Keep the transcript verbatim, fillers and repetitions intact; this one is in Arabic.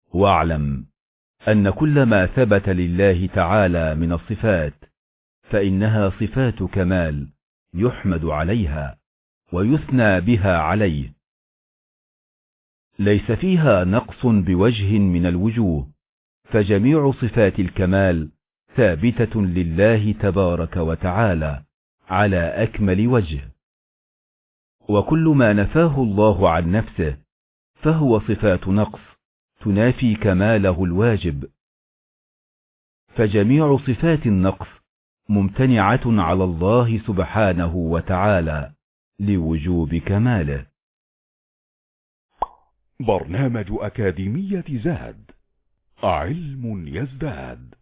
واعلم أن كل ما ثبت لله تعالى من الصفات فإنها صفات كمال يحمد عليها ويثنى بها عليه، ليس فيها نقص بوجه من الوجوه، فجميع صفات الكمال ثابتة لله تبارك وتعالى على أكمل وجه، وكل ما نفاه الله عن نفسه فهو صفات نقص تنافي كماله الواجب، فجميع صفات النقص ممتنعة على الله سبحانه وتعالى لوجوب كماله. برنامج أكاديمية زاد، علم يزداد.